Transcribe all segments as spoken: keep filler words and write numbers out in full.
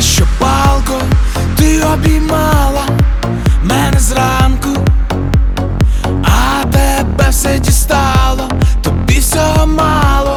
А що палко ти обіймала мене зранку, а тебе все дістало, тобі всього мало.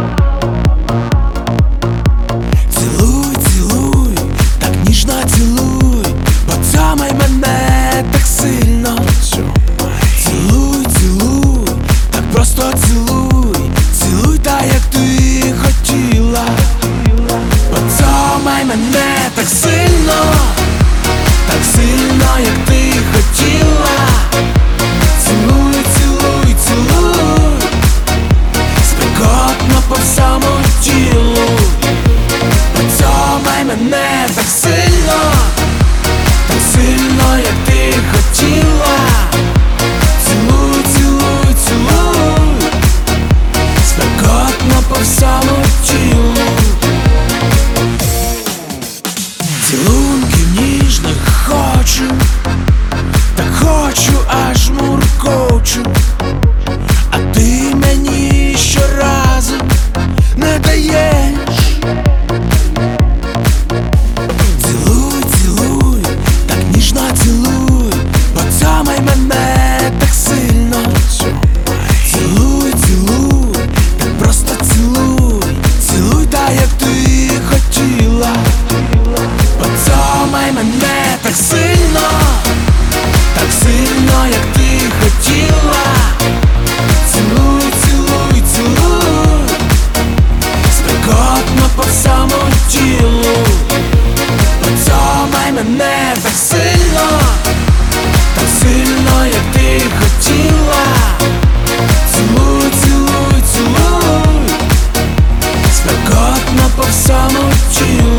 Цілуй, цілуй, так ніжно цілуй, поцьомай мене так сильно. Цілуй, цілуй, так просто цілуй, цілуй так, як ти хотіла. Поцьомай мене так сильно, так сильно, як ти хотіла. Цілуй, цілуй, цілуй, спекотно по всьому тілу. Поцьомай мене так сильно, так сильно, як ти хотіла. Цілуй, цілуй, цілуй, спекотно по всьому тілу. Цілунків ніжних хочу, так хочу, аж муркочу, а ти мені щоразу не даєш. Цілуй, цілуй, так ніжно цілуй, поцьомай мене так сильно. Цілуй, цілуй, так просто цілуй, цілуй так, як ти хотіла. Поцьомай мене так сильно, так сильно, як ти хотіла. Цілуй, цілуй, цілуй, спекотно по всьому тілу. Поцьомай мене так сильно, так сильно, як ти хотіла. Цілуй, цілуй, цілуй, спекотно по всьому тілу.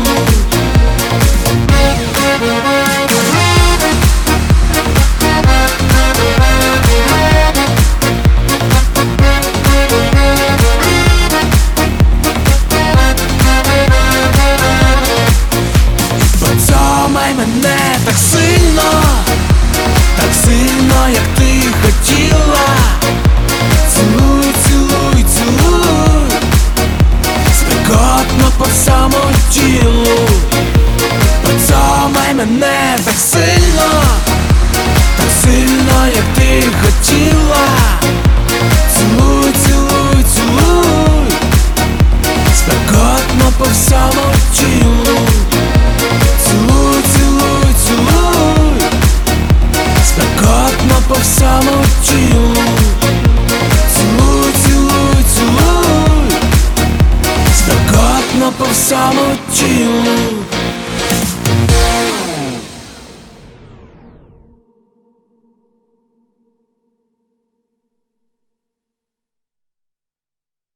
Поцьомай мене так сильно, так сильно, як ти хотіла. Цілуй, цілуй, цілуй, спекотно по всьому тілу. Поцьомай мене так сильно, так сильно, як ти хотіла. Цілуй, цілуй, цілуй, спекотно по всьому тілу. Цілуй, цілуй, цілуй, спекотно по всьому тілу. Цілуй, цілуй, цілуй, спекотно по всьому тілу.